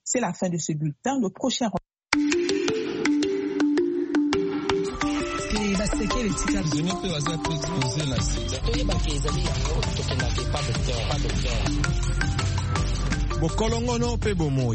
C'est la fin de ce bulletin. Le prochain Bokolongono pe bomoi.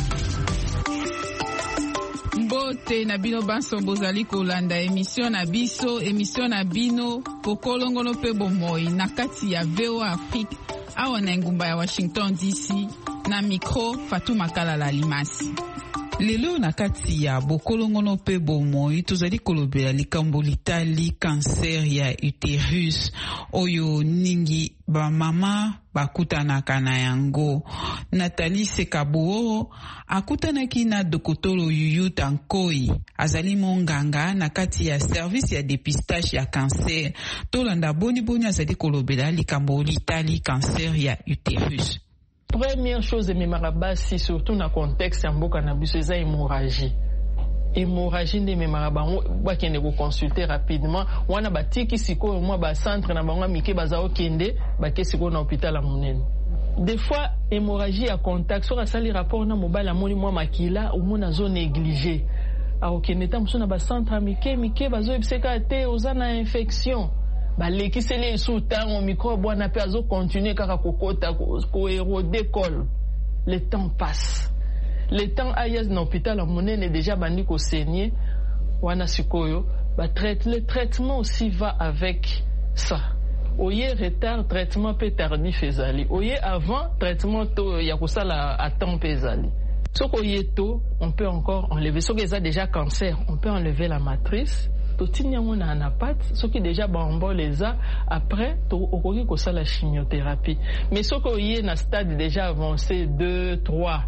Mbote na bino banso bozali kolanda émission na biso, émission na bino Bokolongono pe bomoi na kati ya VOA Afrique awa na ngumba ya Washington DC na micro Fatuma Kalala Limasi. Lelo na kati ya Bokolongono pe bomoi tozali kolobela likambo litali cancer ya uterus oyo ningi ba mama bakutanaka na yango. Nathalie Sekabuo akutanaki na Dokotolo Yuyu Tankoi azali monganga na kati ya service ya dépistage ya cancer. Tolanda boni azali kolobela likambo litali cancer ya uterus. Première chose, Memarabasi, surtout dans le contexte de mboka na biso, c'est hémorragie. Hémorragie de Memarabasi, on va consulter rapidement. On a bâti qui siko moi ba centre na bango mike bazao kende, ba ke siko na hôpital à monene. Des fois hémorragie à contact, sur ça les rapports na mobile à moni moi makila ou mon zone négligée. A okende tam so na ba centre mike bazo ebseka te ozana infection. Baleki sele sous temps au microbe on a pu continuer kaka kokota ko érode col. Le temps passe. Le temps ayaz na hôpital monene déjà bandi ko saigner wana sikoyo ba le traitement aussi va avec ça. Oye retard traitement peut tardif ezali. Oye avant traitement to ya kosala à temps ezali. Soko yeto on peut encore enlever soko eza déjà cancer, on peut enlever la matrice. On a un apat, ce qui déjà bon les a après au ko ça la chimiothérapie. Mais ce qui est dans stade déjà avancé 2, 3,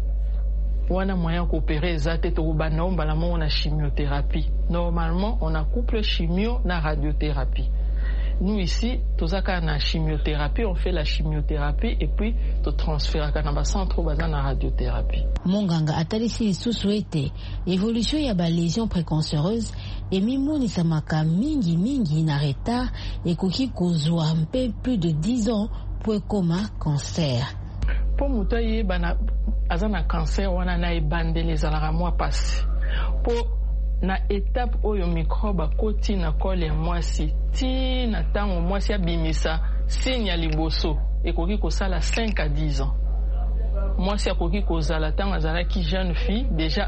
on a moyen d'opérer ça tête au banon balamon on a chimiothérapie. Normalement on a couple chimio na radiothérapie. Nous ici, tous à na chimiothérapie, on fait la chimiothérapie et puis tu transfères à kanaba centre bazan na radiothérapie. Monganga atalisi sous-souhaité évolution ya ba lésion précancéreuse et mimoni samaka mingi na retard et koki kozwa un peu plus de 10 ans pour coma cancer. Pour mutaye bana azana cancer wana na ebande les alara mois passé. Pour na étape oyo microbe koti na kole ya mwasi ti na tango mwasi abimisa signe ya liboso ekoki kosala 5 à 10 ans. Mwasi akoki kozala tango azalaki jeune fille déjà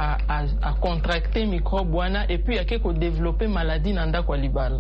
a contracté microbe wana et puis ake ko développer maladie na ndako ya libala.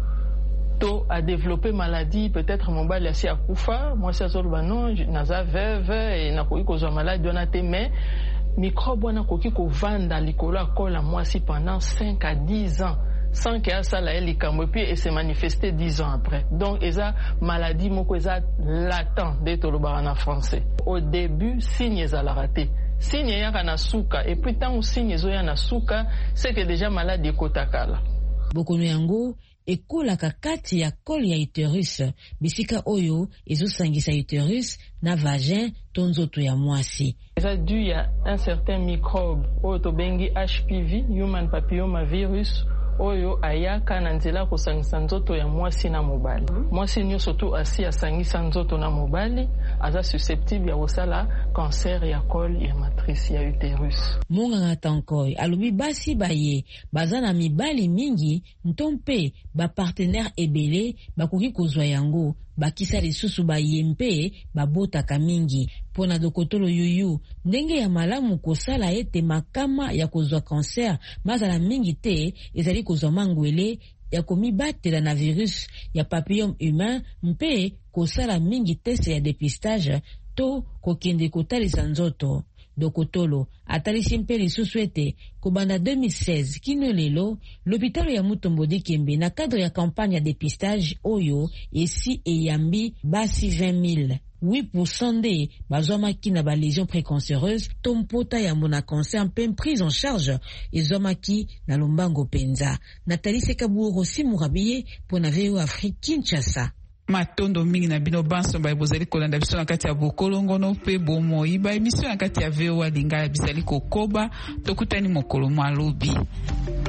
To a développé maladie peut-être mobali asi akufa mwasi azoloba non naza veuve et nakoki kozwa maladie wana te mais microbe wana koki ko vanda likolo akola mwasi pendant 5 à 10 ans sans que ça la likambo puis et se manifester 10 ans après. Donc eza maladie moko eza latent de toloba en français. Au début signe eza la raté. Signe ya na suka et puis tant signe zo ya na suka c'est que déjà malade kotakala. Bokono yango ekolaka kati ya col ya utérus bisika oyo ezosangisa utérus na vagin to nzoto ya mwasi. Ça dû à un certain microbe oyo tobengi HPV, human papillomavirus oyo ayaka na nzela kosangisa nzoto ya mwasi na mobali. Mwasi nyonso to asi asangisa nzoto na mobali aza susceptible ya kosala cancer ya col ya matrice ya utérus. Monganga Tankoi alobi basi baye baza na mibali mingi ntompe ba partenaire ebele bakoki kozwa yango bakisa lisusu baye mpe babotaka mingi. Pona Dokotolo Yuyu ndenge ya malamu kosala ete makama ya kozwa cancer mazala mingi te ezali kozwa mangwele ya komibatela na virus ya papillome humain mpe kosala mingi teste ya dépistage to kokende kotalisa nzoto. Dokotolo atalisi mpe lisusu ete kobanda 2016 kino lelo l'hôpital ya Mutombo Dikembe na cadre ya campagne ya dépistage oyo esi eyambi basi 20 000. 8% nde bazwamaki na ba lésion précancéreuse tompota ya mona cancer mpe prise en charge ezwamaki na lombango penza. Nathalie Sekabuo Simurabiye pona VOA Afrique Kinshasa. Matondo mingi na bino banso ba bozali kolanda biso na kati ya Bokolongono pe bomoi ba emission na kati ya VOA Lingala bizali kokoba tokutani mokolo malobi.